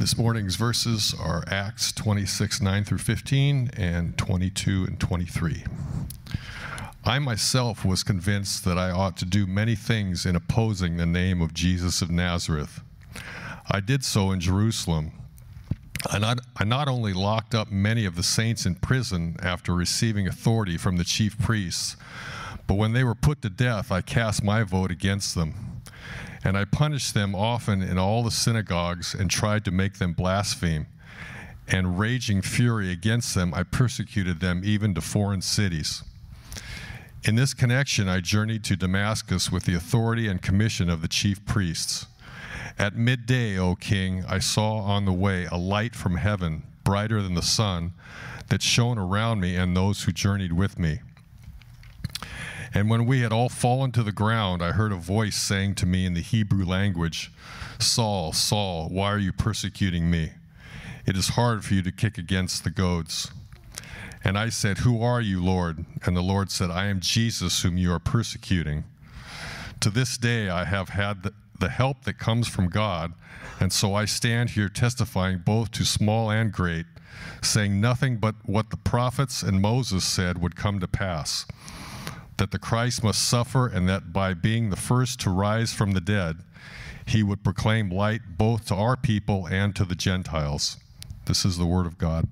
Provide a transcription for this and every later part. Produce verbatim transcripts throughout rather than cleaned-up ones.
This morning's verses are Acts twenty-six, nine through fifteen, and twenty-two and twenty-three. I myself was convinced that I ought to do many things in opposing the name of Jesus of Nazareth. I did so in Jerusalem. I not, I not only locked up many of the saints in prison after receiving authority from the chief priests, but when they were put to death, I cast my vote against them. And I punished them often in all the synagogues and tried to make them blaspheme. And raging fury against them, I persecuted them even to foreign cities. In this connection, I journeyed to Damascus with the authority and commission of the chief priests. At midday, O king, I saw on the way a light from heaven, brighter than the sun, that shone around me and those who journeyed with me. And when we had all fallen to the ground, I heard a voice saying to me in the Hebrew language, "Saul, Saul, why are you persecuting me? It is hard for you to kick against the goads." And I said, "Who are you, Lord?" And the Lord said, "I am Jesus whom you are persecuting. To this day I have had the, the help that comes from God, and so I stand here testifying both to small and great, saying nothing but what the prophets and Moses said would come to pass, that the Christ must suffer, and that by being the first to rise from the dead, he would proclaim light both to our people and to the Gentiles." This is the word of God.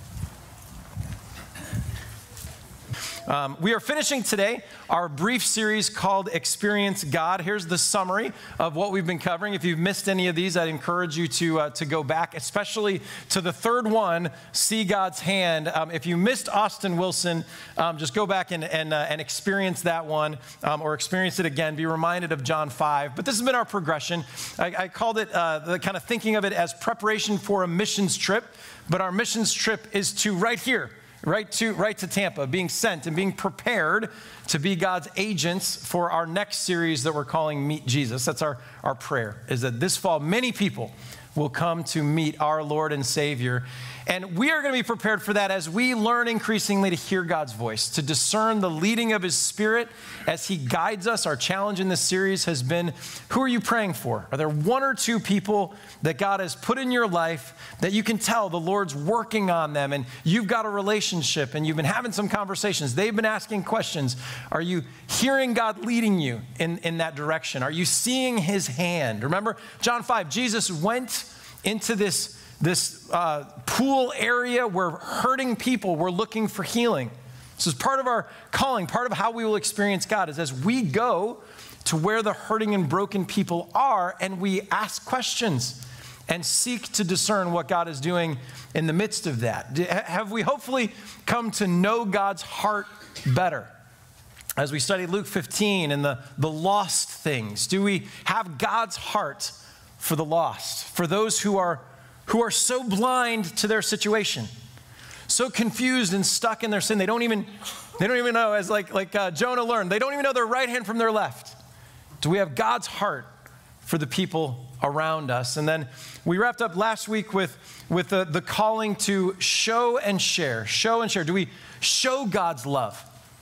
Um, we are finishing today our brief series called Experience God. Here's the summary of what we've been covering. If you've missed any of these, I'd encourage you to uh, to go back, especially to the third one, See God's Hand. Um, if you missed Austin Wilson, um, just go back and and, uh, and experience that one, um, or experience it again. Be reminded of John five. But this has been our progression. I, I called it, uh, the kind of thinking of it as preparation for a missions trip. But our missions trip is to right here, Right to, right to Tampa, being sent and being prepared to be God's agents for our next series that we're calling Meet Jesus. That's our, our prayer, is that this fall many people will come to meet our Lord and Savior. And we are going to be prepared for that as we learn increasingly to hear God's voice, to discern the leading of his Spirit as he guides us. Our challenge in this series has been, who are you praying for? Are there one or two people that God has put in your life that you can tell the Lord's working on them, and you've got a relationship and you've been having some conversations? They've been asking questions. Are you hearing God leading you in, in that direction? Are you seeing his hand? Remember John five, Jesus went into this this uh, pool area where hurting people were looking for healing. This is part of our calling, part of how we will experience God, is as we go to where the hurting and broken people are, and we ask questions and seek to discern what God is doing in the midst of that. Have we hopefully come to know God's heart better? As we study Luke fifteen and the, the lost things, do we have God's heart for the lost, for those who are who are so blind to their situation, so confused and stuck in their sin, they don't even, they don't even know, as like, like uh, Jonah learned, they don't even know their right hand from their left. Do we have God's heart for the people around us? And then we wrapped up last week with, with the, the calling to show and share, show and share. Do we show God's love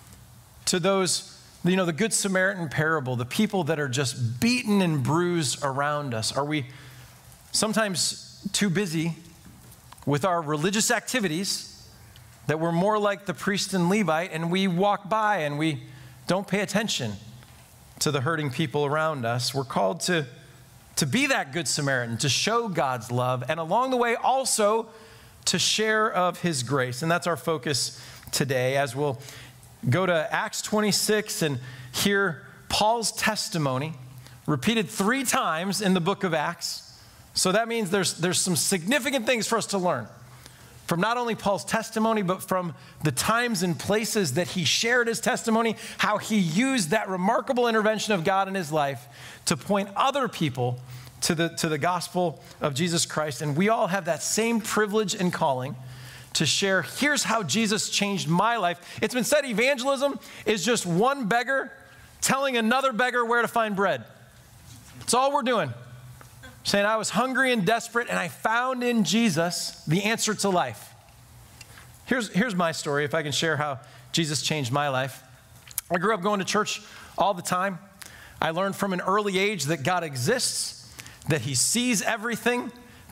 to those, you know, the Good Samaritan parable, the people that are just beaten and bruised around us? Are we sometimes too busy with our religious activities that we're more like the priest and Levite, and we walk by and we don't pay attention to the hurting people around us? We're called to, to be that Good Samaritan, to show God's love, and along the way also to share of his grace. And that's our focus today, as we'll go to Acts twenty-six and hear Paul's testimony repeated three times in the book of Acts. So that means there's, there's some significant things for us to learn from not only Paul's testimony, but from the times and places that he shared his testimony, how he used that remarkable intervention of God in his life to point other people to the, to the gospel of Jesus Christ. And we all have that same privilege and calling to share, here's how Jesus changed my life. It's been said evangelism is just one beggar telling another beggar where to find bread. That's all we're doing. Saying, I was hungry and desperate, and I found in Jesus the answer to life. Here's, here's my story, if I can share how Jesus changed my life. I grew up going to church all the time. I learned from an early age that God exists, that he sees everything,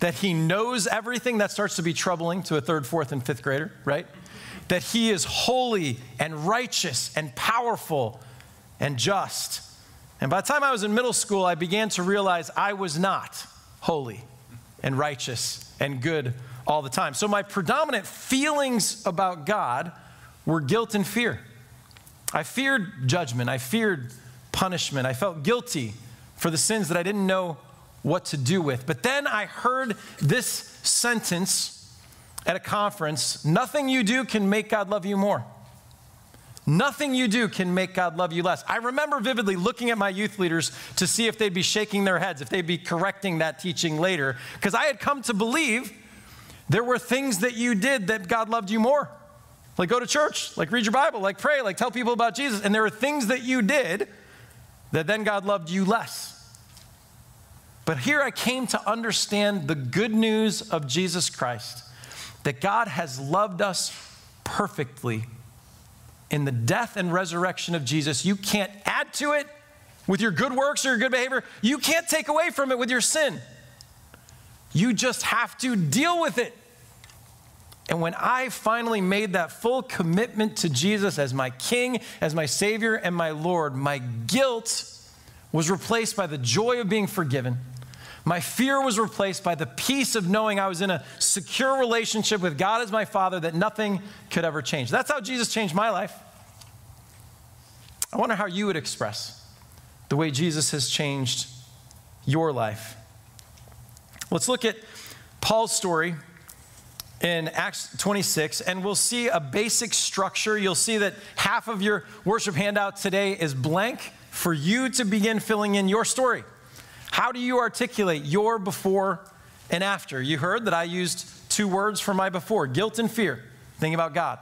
that he knows everything. That starts to be troubling to a third, fourth, and fifth grader, right? That he is holy and righteous and powerful and just. And by the time I was in middle school, I began to realize I was not holy and righteous and good all the time. So my predominant feelings about God were guilt and fear. I feared judgment. I feared punishment. I felt guilty for the sins that I didn't know what to do with. But then I heard this sentence at a conference: nothing you do can make God love you more. Nothing you do can make God love you less. I remember vividly looking at my youth leaders to see if they'd be shaking their heads, if they'd be correcting that teaching later, because I had come to believe there were things that you did that God loved you more. Like go to church, like read your Bible, like pray, like tell people about Jesus. And there were things that you did that then God loved you less. But here I came to understand the good news of Jesus Christ, that God has loved us perfectly in the death and resurrection of Jesus. You can't add to it with your good works or your good behavior. You can't take away from it with your sin. You just have to deal with it. And when I finally made that full commitment to Jesus as my King, as my Savior, and my Lord, my guilt was replaced by the joy of being forgiven. My fear was replaced by the peace of knowing I was in a secure relationship with God as my Father that nothing could ever change. That's how Jesus changed my life. I wonder how you would express the way Jesus has changed your life. Let's look at Paul's story in Acts twenty-six, and we'll see a basic structure. You'll see that half of your worship handout today is blank for you to begin filling in your story. How do you articulate your before and after? You heard that I used two words for my before: guilt and fear, thinking about God.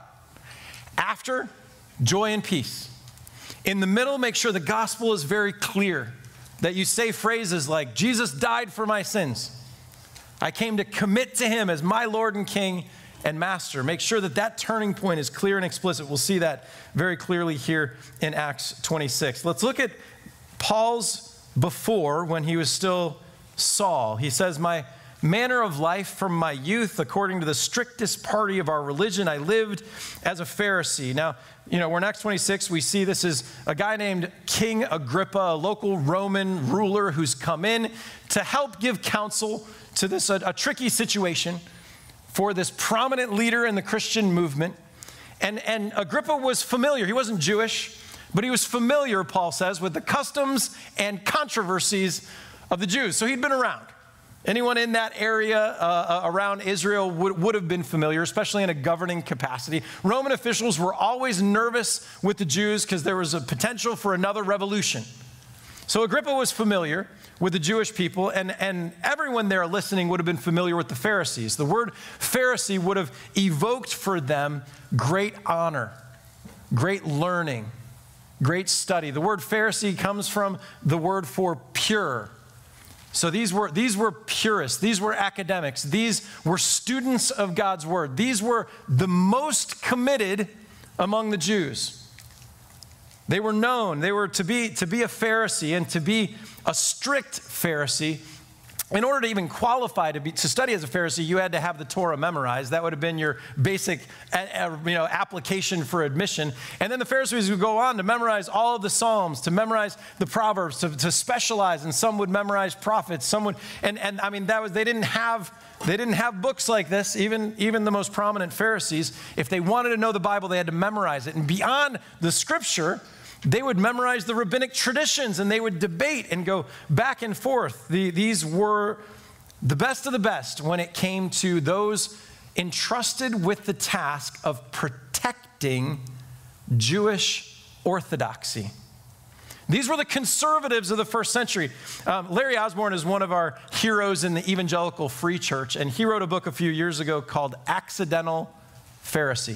After, joy and peace. In the middle, make sure the gospel is very clear, that you say phrases like, Jesus died for my sins. I came to commit to him as my Lord and King and Master. Make sure that that turning point is clear and explicit. We'll see that very clearly here in Acts twenty-six. Let's look at Paul's before, when he was still Saul. He says, my manner of life from my youth, according to the strictest party of our religion, I lived as a Pharisee. Now, you know, we're in Acts twenty-six. We see this is a guy named King Agrippa, a local Roman ruler who's come in to help give counsel to this, a, a tricky situation for this prominent leader in the Christian movement. And, and Agrippa was familiar. He wasn't Jewish, but he was familiar, Paul says, with the customs and controversies of the Jews. So he'd been around. Anyone in that area uh, around Israel would, would have been familiar, especially in a governing capacity. Roman officials were always nervous with the Jews because there was a potential for another revolution. So Agrippa was familiar with the Jewish people, and, and everyone there listening would have been familiar with the Pharisees. The word Pharisee would have evoked for them great honor, great learning, great study. The word Pharisee comes from the word for pure. So these were, these were purists. These were academics. These were students of God's word. These were the most committed among the Jews. They were known. They were to be, to be a Pharisee and to be a strict Pharisee. In order to even qualify to be to study as a Pharisee, you had to have the Torah memorized. That would have been your basic uh, you know, application for admission. And then the Pharisees would go on to memorize all of the Psalms, to memorize the Proverbs, to, to specialize. And some would memorize prophets. Some would, and, and I mean, that was they didn't have they didn't have books like this. Even even the most prominent Pharisees, if they wanted to know the Bible, they had to memorize it. And beyond the Scripture, they would memorize the rabbinic traditions, and they would debate and go back and forth. The, these were the best of the best when it came to those entrusted with the task of protecting Jewish orthodoxy. These were the conservatives of the first century. Um, Larry Osborne is one of our heroes in the Evangelical Free Church, and he wrote a book a few years ago called Accidental Pharisee.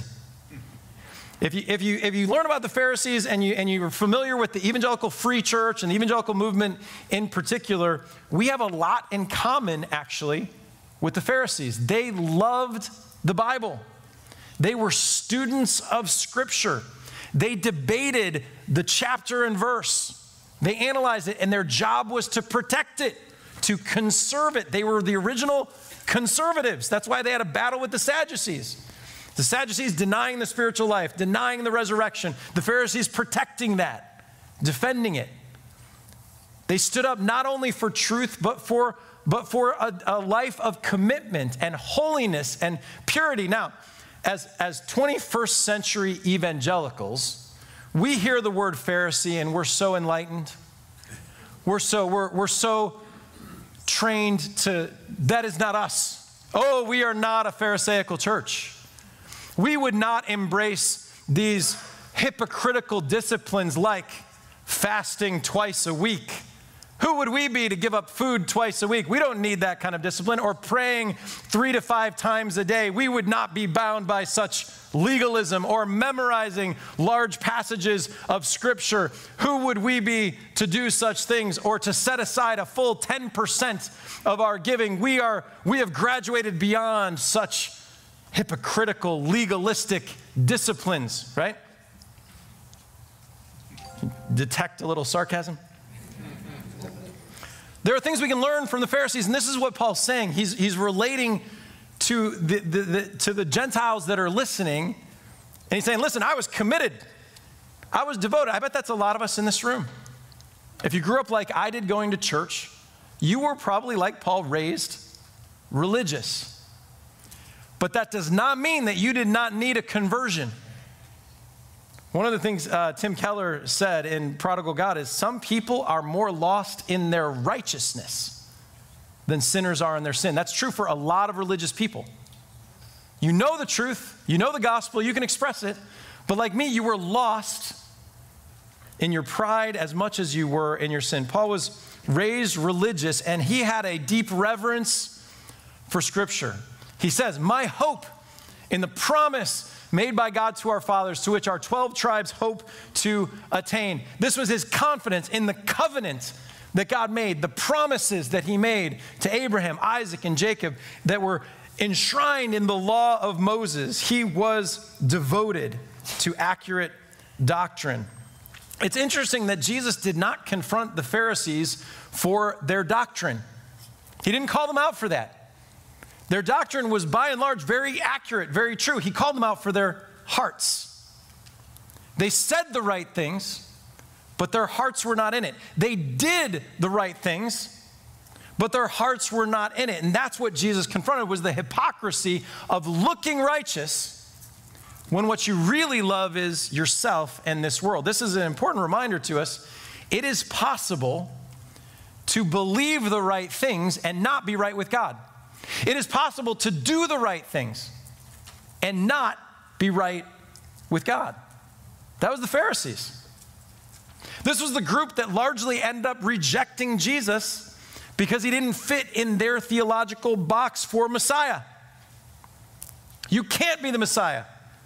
If you, if you, if you learn about the Pharisees and, you, and you're familiar with the Evangelical Free Church and the evangelical movement in particular, we have a lot in common, actually, with the Pharisees. They loved the Bible. They were students of Scripture. They debated the chapter and verse. They analyzed it, and their job was to protect it, to conserve it. They were the original conservatives. That's why they had a battle with the Sadducees. The Sadducees denying the spiritual life, denying the resurrection. The Pharisees protecting that, defending it. They stood up not only for truth, but for, but for a, a life of commitment and holiness and purity. Now, as, as twenty-first century evangelicals, we hear the word Pharisee and we're so enlightened. We're so, we're, we're so trained to, that is not us. Oh, we are not a Pharisaical church. We would not embrace these hypocritical disciplines like fasting twice a week. Who would we be to give up food twice a week? We don't need that kind of discipline. Or praying three to five times a day. We would not be bound by such legalism or memorizing large passages of Scripture. Who would we be to do such things or to set aside a full ten percent of our giving? We are, we have graduated beyond such hypocritical, legalistic disciplines, right? Detect a little sarcasm? There are things we can learn from the Pharisees, and this is what Paul's saying. He's, he's relating to the, the, the, to the Gentiles that are listening, and he's saying, listen, I was committed. I was devoted. I bet that's a lot of us in this room. If you grew up like I did going to church, you were probably like Paul, raised religious. But that does not mean that you did not need a conversion. One of the things uh, Tim Keller said in Prodigal God is some people are more lost in their righteousness than sinners are in their sin. That's true for a lot of religious people. You know the truth, you know the gospel, you can express it, but like me, you were lost in your pride as much as you were in your sin. Paul was raised religious, and he had a deep reverence for Scripture. He says, my hope in the promise made by God to our fathers, to which our twelve tribes hope to attain. This was his confidence in the covenant that God made, the promises that he made to Abraham, Isaac, and Jacob that were enshrined in the law of Moses. He was devoted to accurate doctrine. It's interesting that Jesus did not confront the Pharisees for their doctrine. He didn't call them out for that. Their doctrine was by and large very accurate, very true. He called them out for their hearts. They said the right things, but their hearts were not in it. They did the right things, but their hearts were not in it. And that's what Jesus confronted, was the hypocrisy of looking righteous when what you really love is yourself and this world. This is an important reminder to us. It is possible to believe the right things and not be right with God. It is possible to do the right things and not be right with God. That was the Pharisees. This was the group that largely ended up rejecting Jesus because he didn't fit in their theological box for Messiah. You can't be the Messiah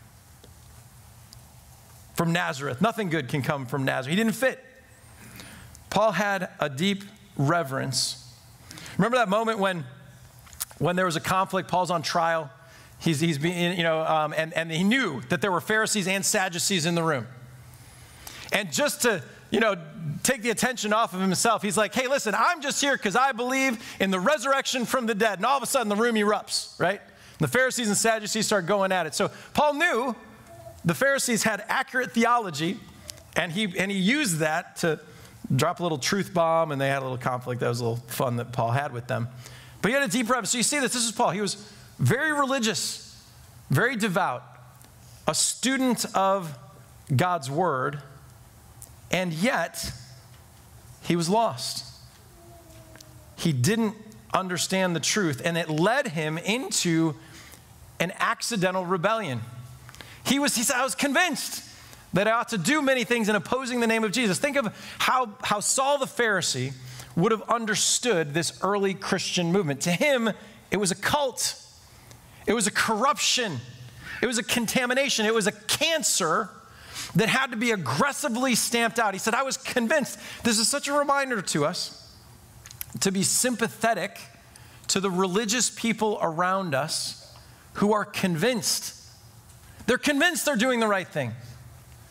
from Nazareth. Nothing good can come from Nazareth. He didn't fit. Paul had a deep reverence. Remember that moment when When there was a conflict, Paul's on trial. He's, he's being, you know, um, and, and he knew that there were Pharisees and Sadducees in the room. And just to, you know, take the attention off of himself, he's like, hey, listen, I'm just here because I believe in the resurrection from the dead. And all of a sudden, the room erupts, right? And the Pharisees and Sadducees start going at it. So Paul knew the Pharisees had accurate theology, and he, and he used that to drop a little truth bomb, and they had a little conflict. That was a little fun that Paul had with them. But he had a deep reverence. So you see this. This is Paul. He was very religious, very devout, a student of God's word, and yet he was lost. He didn't understand the truth, and it led him into an accidental rebellion. He was, he said, I was convinced that I ought to do many things in opposing the name of Jesus. Think of how, how Saul the Pharisee would have understood this early Christian movement. To him, it was a cult. It was a corruption. It was a contamination. It was a cancer that had to be aggressively stamped out. He said, I was convinced. This is such a reminder to us to be sympathetic to the religious people around us who are convinced. They're convinced they're doing the right thing.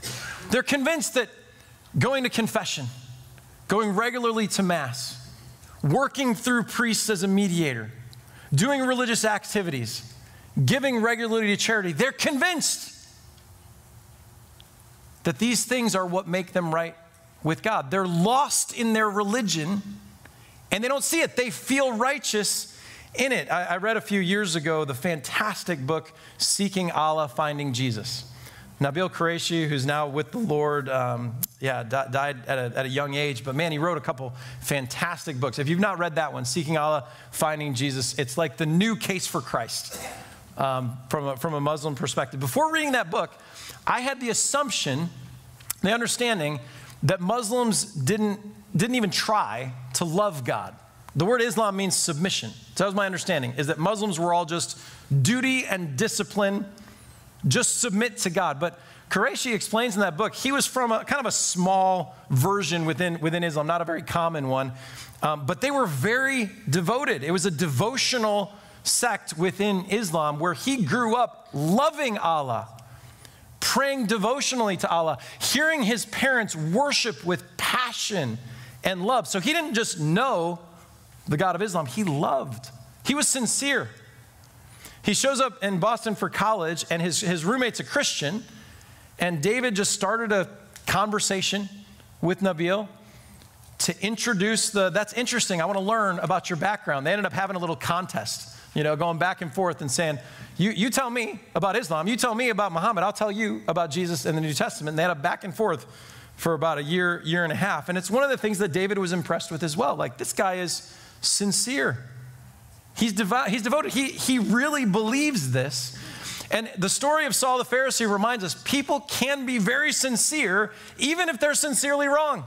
They're convinced that going to confession, going regularly to Mass, working through priests as a mediator, doing religious activities, giving regularly to charity. They're convinced that these things are what make them right with God. They're lost in their religion, and they don't see it. They feel righteous in it. I, I read a few years ago the fantastic book, Seeking Allah, Finding Jesus. Nabil Qureshi, who's now with the Lord, um, yeah, di- died at a, at a young age, but man, he wrote a couple fantastic books. If you've not read that one, Seeking Allah, Finding Jesus, it's like the new case for Christ um, from, a, from a Muslim perspective. Before reading that book, I had the assumption, the understanding, that Muslims didn't, didn't even try to love God. The word Islam means submission. So that was my understanding, is that Muslims were all just duty and discipline, just submit to God. But Qureshi explains in that book, he was from a kind of a small version within, within Islam, not a very common one, um, but they were very devoted. It was a devotional sect within Islam where he grew up loving Allah, praying devotionally to Allah, hearing his parents worship with passion and love. So he didn't just know the God of Islam, he loved. He was sincere. He shows up in Boston for college, and his, his roommate's a Christian, and David just started a conversation with Nabil to introduce the, that's interesting, I want to learn about your background. They ended up having a little contest, you know, going back and forth and saying, you, you tell me about Islam, you tell me about Muhammad, I'll tell you about Jesus in the New Testament. And they had a back and forth for about a year, year and a half. And it's one of the things that David was impressed with as well. Like, this guy is sincere. He's, devo- he's devoted. He, he really believes this. And the story of Saul the Pharisee reminds us people can be very sincere even if they're sincerely wrong.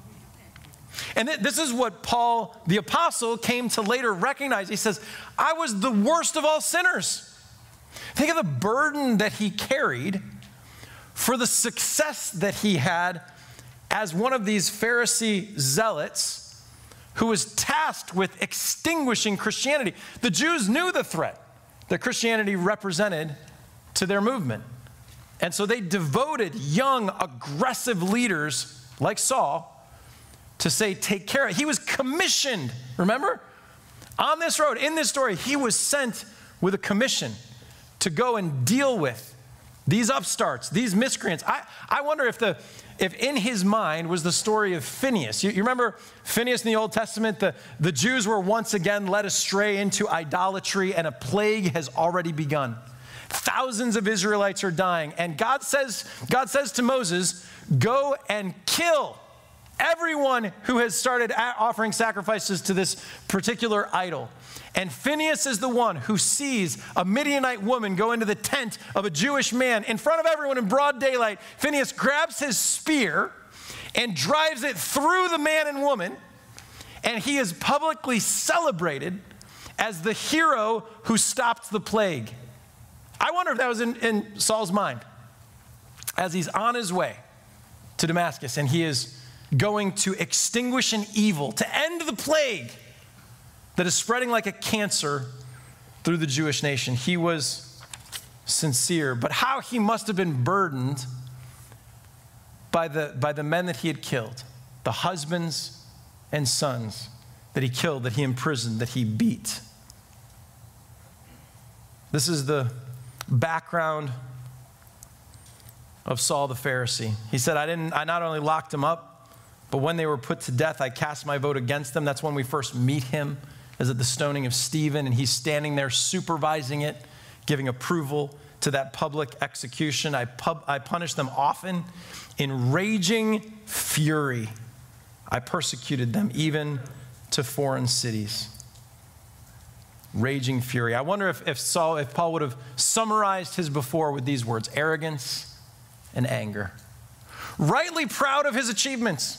And th- this is what Paul the apostle came to later recognize. He says, I was the worst of all sinners. Think of the burden that he carried for the success that he had as one of these Pharisee zealots who was tasked with extinguishing Christianity. The Jews knew the threat that Christianity represented to their movement. And so they devoted young, aggressive leaders like Saul to say, take care of it. He was commissioned, remember? On this road, in this story, he was sent with a commission to go and deal with these upstarts, these miscreants. I, I wonder if the if in his mind was the story of Phineas. You, you remember Phineas in the Old Testament? The, the Jews were once again led astray into idolatry, and a plague has already begun. Thousands of Israelites are dying. And God says, God says to Moses, go and kill everyone who has started offering sacrifices to this particular idol. And Phineas is the one who sees a Midianite woman go into the tent of a Jewish man in front of everyone in broad daylight. Phineas grabs his spear and drives it through the man and woman, and he is publicly celebrated as the hero who stopped the plague. I wonder if that was in, in Saul's mind as he's on his way to Damascus, and he is going to extinguish an evil, to end the plague that is spreading like a cancer through the Jewish nation. He was sincere, but how he must have been burdened by the, by the men that he had killed, the husbands and sons that he killed, that he imprisoned, that he beat. This is the background of Saul the Pharisee. He said, I didn't, I not only locked them up, but when they were put to death, I cast my vote against them. That's when we first meet him, is at the stoning of Stephen, and he's standing there supervising it, giving approval to that public execution. I, pub, I punished them often in raging fury. I persecuted them even to foreign cities. Raging fury. I wonder if, if Saul, if Paul would have summarized his before with these words: arrogance and anger. Rightly proud of his achievements,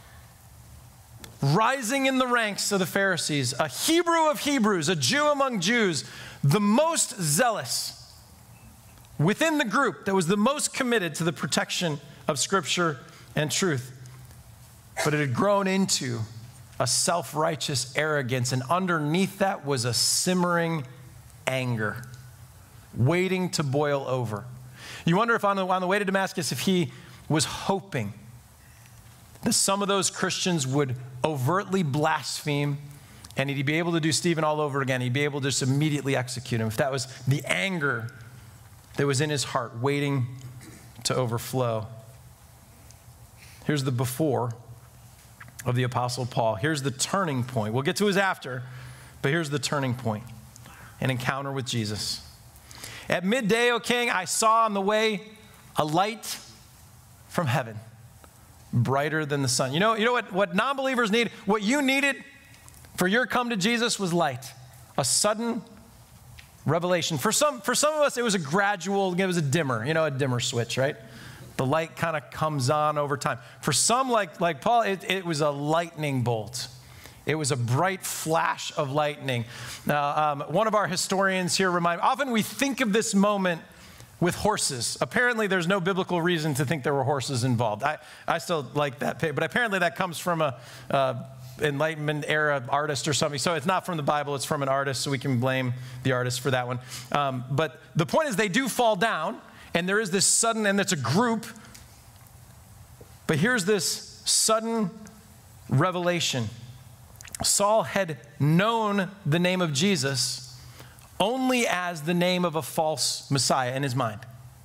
rising in the ranks of the Pharisees, a Hebrew of Hebrews, a Jew among Jews, the most zealous within the group that was the most committed to the protection of Scripture and truth. But it had grown into a self-righteous arrogance, and underneath that was a simmering anger, waiting to boil over. You wonder if on the, on the way to Damascus, if he was hoping that some of those Christians would overtly blaspheme And he'd be able to do Stephen all over again. He'd be able to just immediately execute him. If that was the anger that was in his heart, waiting to overflow. Here's the before of the Apostle Paul. Here's the turning point. We'll get to his after, but here's the turning point. An encounter with Jesus. At midday, O king, I saw on the way a light from heaven, brighter than the sun. You know, you know what, what non-believers need? What you needed for your come to Jesus was light. A sudden revelation. For some, for some of us, it was a gradual, it was a dimmer, you know, a dimmer switch, right? The light kind of comes on over time. For some, like, like Paul, it, it was a lightning bolt. It was a bright flash of lightning. Now, um, one of our historians here remind, often we think of this moment with horses. Apparently, there's no biblical reason to think there were horses involved. I, I still like that, but apparently that comes from a uh, Enlightenment era artist or something. So it's not from the Bible, it's from an artist, so we can blame the artist for that one. Um, but the point is they do fall down, and there is this sudden, and it's a group, but here's this sudden revelation. Saul had known the name of Jesus only as the name of a false Messiah in his mind,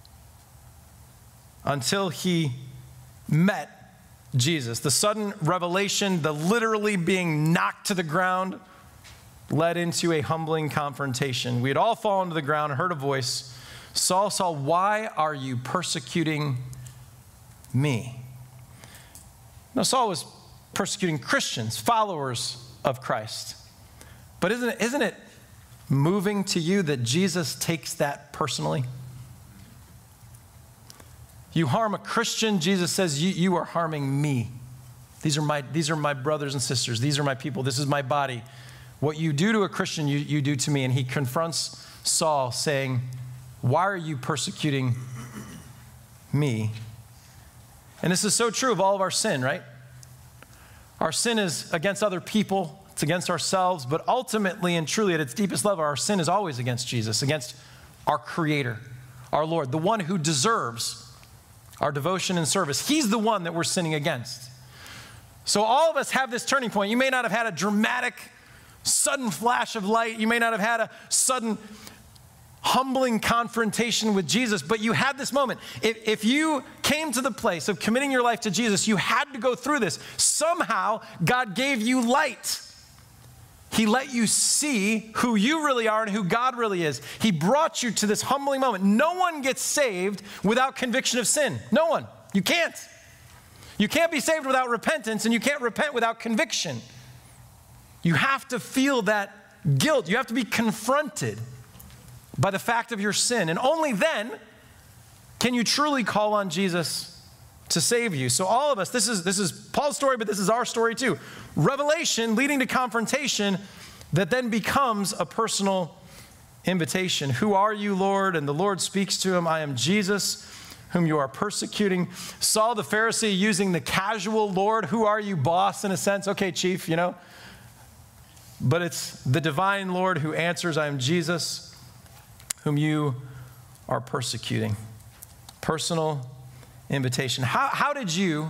until he met Jesus. The sudden revelation, the literally being knocked to the ground, led into a humbling confrontation. We had all fallen to the ground and heard a voice. Saul, Saul, why are you persecuting me? Now, Saul was persecuting Christians, followers of Christ. But isn't it, isn't it moving to you that Jesus takes that personally? You harm a Christian, Jesus says, you, you are harming me. These are my, these are my brothers and sisters. These are my people. This is my body. What you do to a Christian, you, you do to me. And he confronts Saul saying, why are you persecuting me? And this is so true of all of our sin, right? Our sin is against other people. It's against ourselves. But ultimately and truly at its deepest level, our sin is always against Jesus, against our Creator, our Lord, the one who deserves our devotion and service. He's the one that we're sinning against. So all of us have this turning point. You may not have had a dramatic, sudden flash of light. You may not have had a sudden, humbling confrontation with Jesus, but you had this moment. If, if you came to the place of committing your life to Jesus, you had to go through this. Somehow, God gave you light. He let you see who you really are and who God really is. He brought you to this humbling moment. No one gets saved without conviction of sin. No one. You can't. You can't be saved without repentance, and you can't repent without conviction. You have to feel that guilt. You have to be confronted by the fact of your sin. And only then can you truly call on Jesus to save you. So all of us, this is, this is Paul's story, but this is our story too. Revelation leading to confrontation that then becomes a personal invitation. Who are you, Lord? And the Lord speaks to him, I am Jesus, whom you are persecuting. Saul the Pharisee using the casual Lord, who are you, boss, in a sense. Okay, chief, you know. But it's the divine Lord who answers, I am Jesus, whom you are persecuting. Personal invitation. How, how did you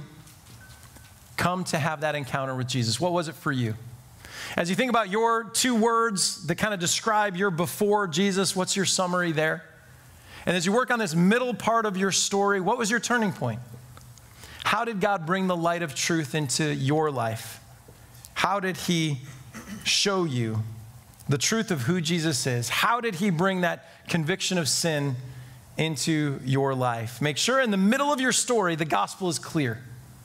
come to have that encounter with Jesus? What was it for you? As you think about your two words that kind of describe your before Jesus, what's your summary there? And as you work on this middle part of your story, what was your turning point? How did God bring the light of truth into your life? How did he show you the truth of who Jesus is? How did he bring that conviction of sin into your life? Make sure in the middle of your story, the gospel is clear.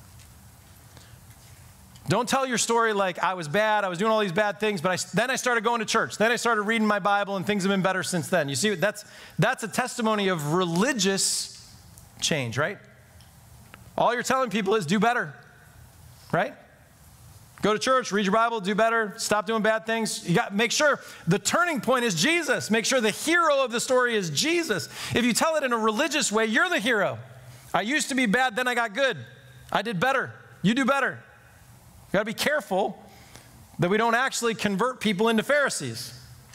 Don't tell your story like, I was bad, I was doing all these bad things, but I, then I started going to church. Then I started reading my Bible, and things have been better since then. You see, that's, that's a testimony of religious change, right? All you're telling people is do better, right? Go to church, read your Bible, do better, stop doing bad things. You got make sure the turning point is Jesus. Make sure the hero of the story is Jesus. If you tell it in a religious way, you're the hero. I used to be bad, then I got good. I did better. You do better. You got to be careful that we don't actually convert people into Pharisees.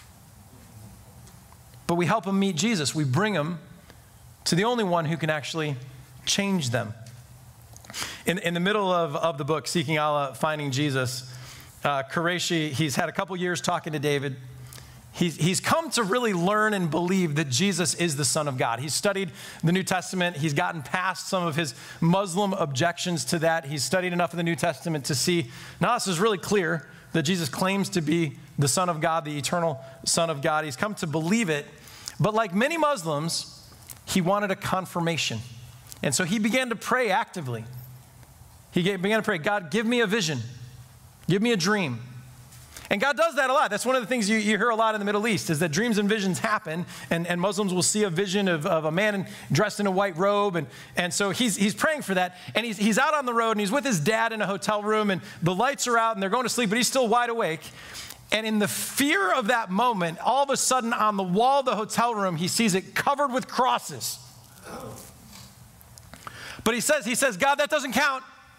But we help them meet Jesus. We bring them to the only one who can actually change them. In, in the middle of, of the book, Seeking Allah, Finding Jesus, uh, Qureshi, he's had a couple years talking to David. He's, he's come to really learn and believe that Jesus is the Son of God. He's studied the New Testament. He's gotten past some of his Muslim objections to that. He's studied enough of the New Testament to see, now this is really clear, that Jesus claims to be the Son of God, the eternal Son of God. He's come to believe it. But like many Muslims, he wanted a confirmation. And so he began to pray actively. He began to pray, God, give me a vision. Give me a dream. And God does that a lot. That's one of the things you, you hear a lot in the Middle East is that dreams and visions happen, and, and Muslims will see a vision of, of a man in, dressed in a white robe. And, and so he's, he's praying for that. And he's, he's out on the road, and he's with his dad in a hotel room, and the lights are out, and they're going to sleep, but he's still wide awake. And in the fear of that moment, all of a sudden on the wall of the hotel room, he sees it covered with crosses. But he says, he says, God, that doesn't count.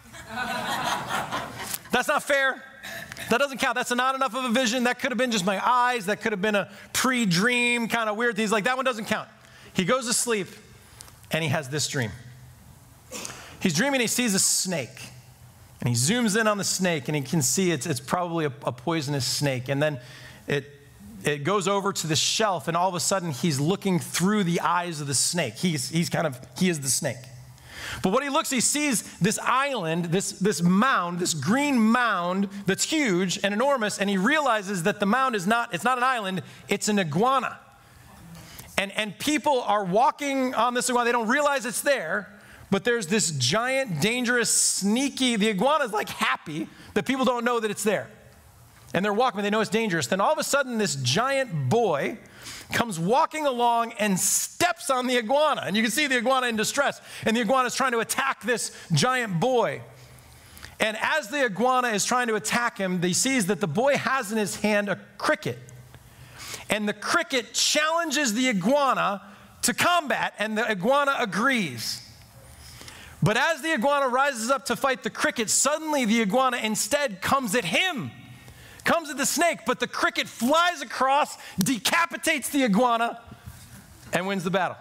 That's not fair. That doesn't count. That's not enough of a vision. That could have been just my eyes. That could have been a pre-dream kind of weird thing. He's like, that one doesn't count. He goes to sleep, and he has this dream. He's dreaming, he sees a snake. And he zooms in on the snake, and he can see it's, it's probably a, a poisonous snake. And then it, it goes over to the shelf, and all of a sudden, he's looking through the eyes of the snake. He's, he's kind of, he is the snake. But what he looks, he sees this island, this, this mound, this green mound that's huge and enormous, and he realizes that the mound is not, it's not an island, it's an iguana. And, and people are walking on this iguana, they don't realize it's there, but there's this giant, dangerous, sneaky, the iguana is like happy that people don't know that it's there. And they're walking, they know it's dangerous. Then all of a sudden, this giant boy comes walking along and steps on the iguana. And you can see the iguana in distress. And the iguana is trying to attack this giant boy. And as the iguana is trying to attack him, he sees that the boy has in his hand a cricket. And the cricket challenges the iguana to combat, and the iguana agrees. But as the iguana rises up to fight the cricket, suddenly the iguana instead comes at him. Comes at the snake, but the cricket flies across, decapitates the iguana, and wins the battle.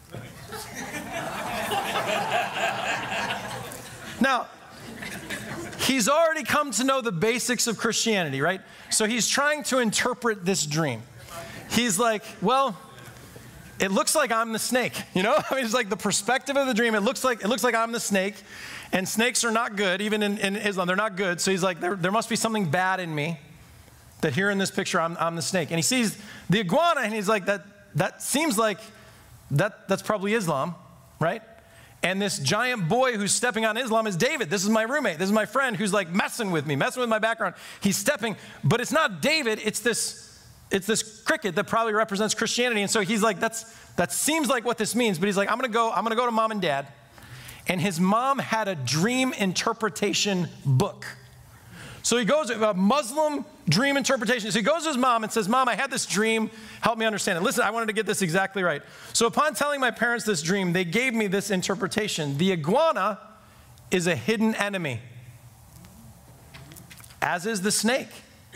Now, he's already come to know the basics of Christianity, right? So he's trying to interpret this dream. He's like, well, it looks like I'm the snake, you know? I mean, it's like the perspective of the dream. It looks like, it looks like I'm the snake, and snakes are not good, even in, in Islam, they're not good. So he's like, there, there must be something bad in me. That here in this picture, I'm, I'm the snake. And he sees the iguana, and he's like, that, that seems like that, that's probably Islam, right? And this giant boy who's stepping on Islam is David. This is my roommate. This is my friend who's like messing with me, messing with my background. He's stepping, but it's not David. It's this, it's this cricket that probably represents Christianity. And so he's like, that's, that seems like what this means. But he's like, I'm going to go, I'm going to go to mom and dad. And his mom had a dream interpretation book. So he goes, a Muslim dream interpretation. So he goes to his mom and says, Mom, I had this dream. Help me understand it. Listen, I wanted to get this exactly right. So upon telling my parents this dream, they gave me this interpretation. The iguana is a hidden enemy, as is the snake.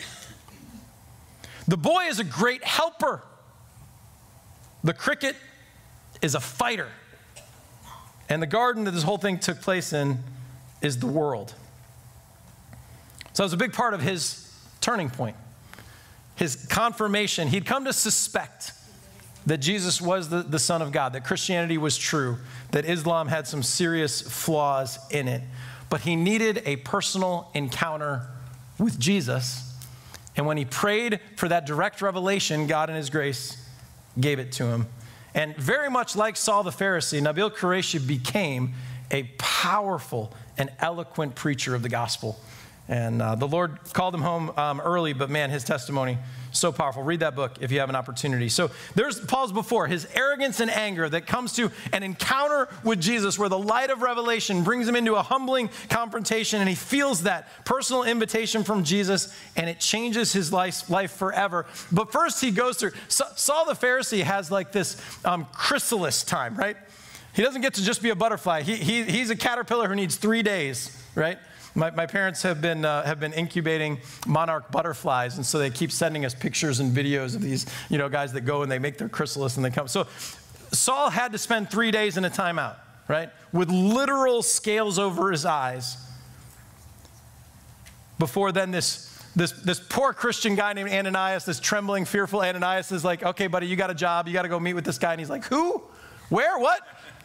The boy is a great helper. The cricket is a fighter. And the garden that this whole thing took place in is the world. So it was a big part of his turning point, his confirmation. He'd come to suspect that Jesus was the, the Son of God, that Christianity was true, that Islam had some serious flaws in it. But he needed a personal encounter with Jesus. And when he prayed for that direct revelation, God in his grace gave it to him. And very much like Saul the Pharisee, Nabil Qureshi became a powerful and eloquent preacher of the gospel. And uh, the Lord called him home um, early, but man, his testimony, so powerful. Read that book if you have an opportunity. So there's Paul's before, his arrogance and anger that comes to an encounter with Jesus where the light of revelation brings him into a humbling confrontation, and he feels that personal invitation from Jesus, and it changes his life, life forever. But first he goes through, Saul the Pharisee has like this um, chrysalis time, right? He doesn't get to just be a butterfly. He, he, he's a caterpillar who needs three days, right? My, my parents have been, uh, have been incubating monarch butterflies, and so they keep sending us pictures and videos of these, you know, guys that go and they make their chrysalis and they come. So Saul had to spend three days in a timeout, right, with literal scales over his eyes before then this this, this poor Christian guy named Ananias, this trembling, fearful Ananias is like, okay, buddy, you got a job. You got to go meet with this guy. And he's like, who? Where? What?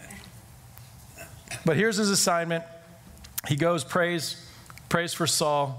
But here's his assignment. He goes, prays, prays for Saul.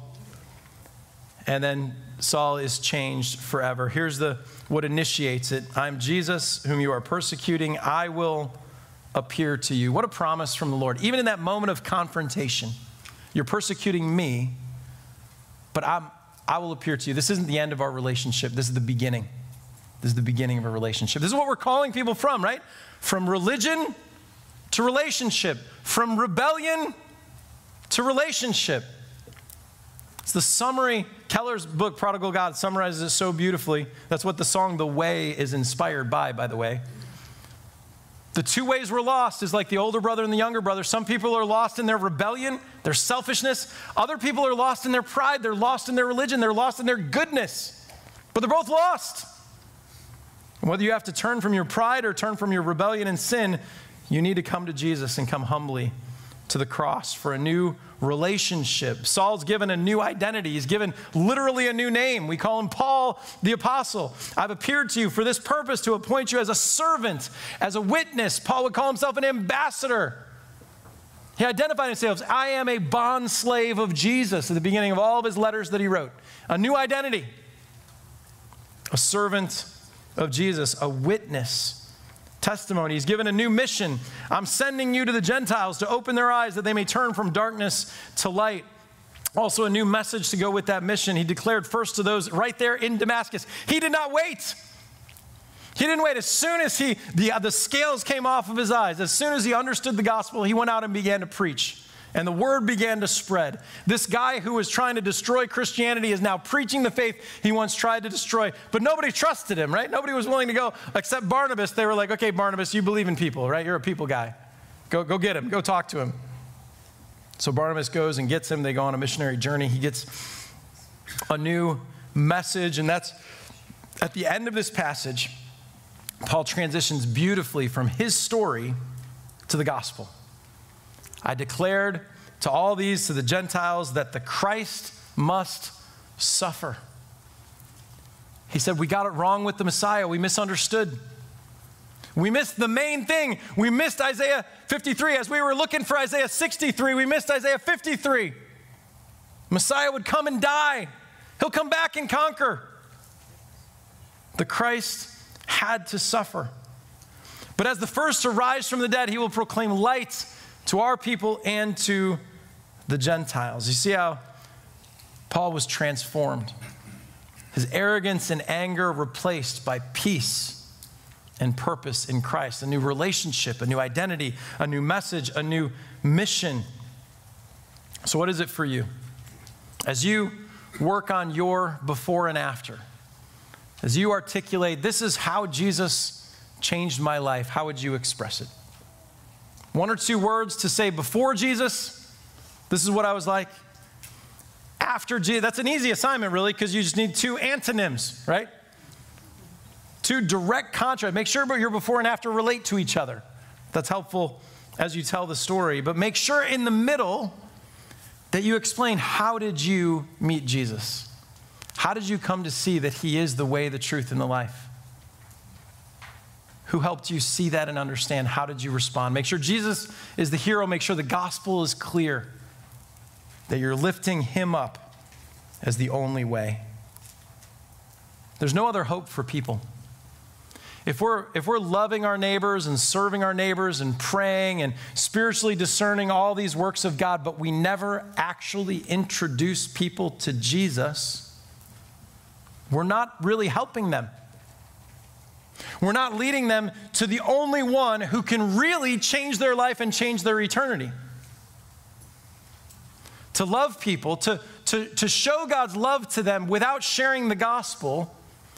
And then Saul is changed forever. Here's the what initiates it. I'm Jesus, whom you are persecuting. I will appear to you. What a promise from the Lord. Even in that moment of confrontation, you're persecuting me, but I'm, I will appear to you. This isn't the end of our relationship. This is the beginning. This is the beginning of a relationship. This is what we're calling people from, right? From religion to relationship. From rebellion to relationship. It's the summary. Keller's book, Prodigal God, summarizes it so beautifully. That's what the song The Way is inspired by, by the way. The two ways we're lost is like the older brother and the younger brother. Some people are lost in their rebellion, their selfishness. Other people are lost in their pride. They're lost in their religion. They're lost in their goodness. But they're both lost. And whether you have to turn from your pride or turn from your rebellion and sin, you need to come to Jesus and come humbly to the cross for a new relationship. Saul's given a new identity. He's given literally a new name. We call him Paul the Apostle. I've appeared to you for this purpose, to appoint you as a servant, as a witness. Paul would call himself an ambassador. He identified himself as, I am a bond slave of Jesus at the beginning of all of his letters that he wrote. A new identity. A servant of Jesus, a witness. Testimony. He's given a new mission. I'm sending you to the Gentiles to open their eyes that they may turn from darkness to light. Also a new message to go with that mission. He declared first to those right there in Damascus. He did not wait. He didn't wait. As soon as he, the, the scales came off of his eyes, as soon as he understood the gospel, he went out and began to preach. And the word began to spread. This guy who was trying to destroy Christianity is now preaching the faith he once tried to destroy. But nobody trusted him, right? Nobody was willing to go except Barnabas. They were like, okay, Barnabas, you believe in people, right? You're a people guy. Go, go get him. Go talk to him. So Barnabas goes and gets him. They go on a missionary journey. He gets a new message. And that's at the end of this passage, Paul transitions beautifully from his story to the gospel. I declared to all these, to the Gentiles, that the Christ must suffer. He said, we got it wrong with the Messiah. We misunderstood. We missed the main thing. We missed Isaiah fifty-three. As we were looking for Isaiah sixty-three, we missed Isaiah fifty-three. Messiah would come and die. He'll come back and conquer. The Christ had to suffer. But as the first to rise from the dead, he will proclaim light to our people and to the Gentiles. You see how Paul was transformed. His arrogance and anger replaced by peace and purpose in Christ. A new relationship, a new identity, a new message, a new mission. So what is it for you? As you work on your before and after, as you articulate, this is how Jesus changed my life, how would you express it? One or two words to say before Jesus, this is what I was like. After Jesus, that's an easy assignment really, because you just need two antonyms, right? Two direct contrast. Make sure your before and after relate to each other. That's helpful as you tell the story. But make sure in the middle that you explain, how did you meet Jesus? How did you come to see that he is the way, the truth, and the life? Who helped you see that and understand? How did you respond? Make sure Jesus is the hero. Make sure the gospel is clear, that you're lifting him up as the only way. There's no other hope for people. If we're, if we're loving our neighbors and serving our neighbors and praying and spiritually discerning all these works of God, but we never actually introduce people to Jesus, we're not really helping them. We're not leading them to the only one who can really change their life and change their eternity. To love people, to, to, to show God's love to them without sharing the gospel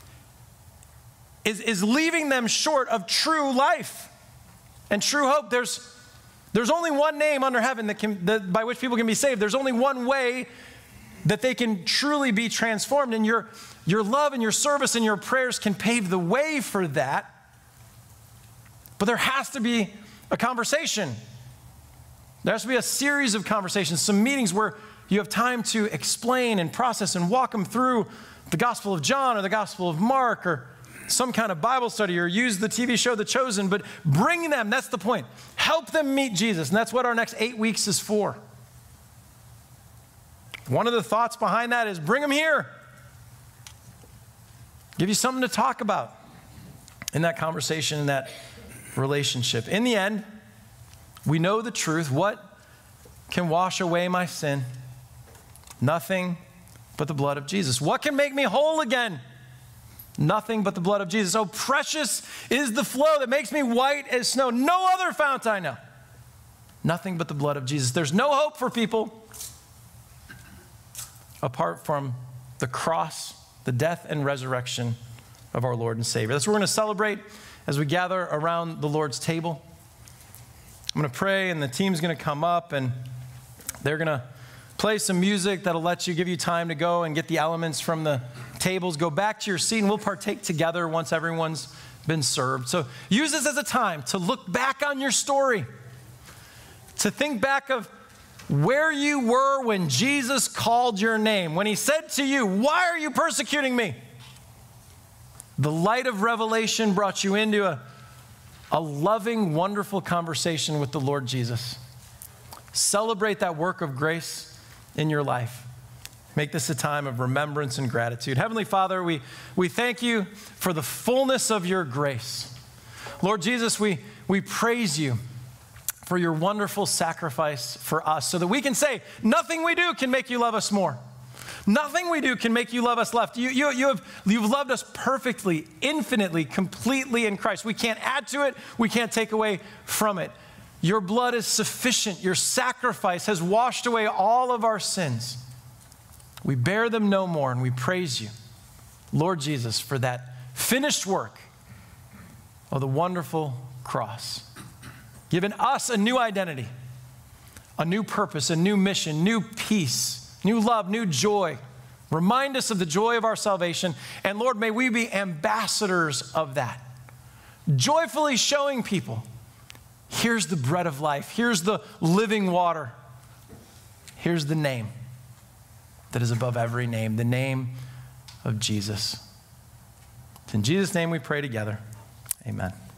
is, is leaving them short of true life and true hope. There's, there's only one name under heaven that can, that, by which people can be saved. There's only one way that they can truly be transformed, and your, your love and your service and your prayers can pave the way for that. But there has to be a conversation. There has to be a series of conversations, some meetings where you have time to explain and process and walk them through the Gospel of John or the Gospel of Mark or some kind of Bible study, or use the T V show The Chosen, but bring them, that's the point. Help them meet Jesus, and that's what our next eight weeks is for. One of the thoughts behind that is bring them here. Give you something to talk about in that conversation, in that relationship. In the end, we know the truth. What can wash away my sin? Nothing but the blood of Jesus. What can make me whole again? Nothing but the blood of Jesus. Oh, precious is the flow that makes me white as snow. No other fount I know. Nothing but the blood of Jesus. There's no hope for people apart from the cross, the death and resurrection of our Lord and Savior. That's what we're going to celebrate as we gather around the Lord's table. I'm going to pray, and the team's going to come up, and they're going to play some music that'll let you, give you time to go and get the elements from the tables. Go back to your seat, and we'll partake together once everyone's been served. So use this as a time to look back on your story, to think back of where you were when Jesus called your name, when he said to you, "Why are you persecuting me?" The light of revelation brought you into a, a loving, wonderful conversation with the Lord Jesus. Celebrate that work of grace in your life. Make this a time of remembrance and gratitude. Heavenly Father, we, we thank you for the fullness of your grace. Lord Jesus, we, we praise you for your wonderful sacrifice for us so that we can say, nothing we do can make you love us more. Nothing we do can make you love us less. You, you, you have, you've loved us perfectly, infinitely, completely in Christ. We can't add to it. We can't take away from it. Your blood is sufficient. Your sacrifice has washed away all of our sins. We bear them no more, and we praise you, Lord Jesus, for that finished work of the wonderful cross, giving us a new identity, a new purpose, a new mission, new peace, new love, new joy. Remind us of the joy of our salvation. And Lord, may we be ambassadors of that, joyfully showing people, here's the bread of life. Here's the living water. Here's the name that is above every name, the name of Jesus. It's in Jesus' name we pray together. Amen.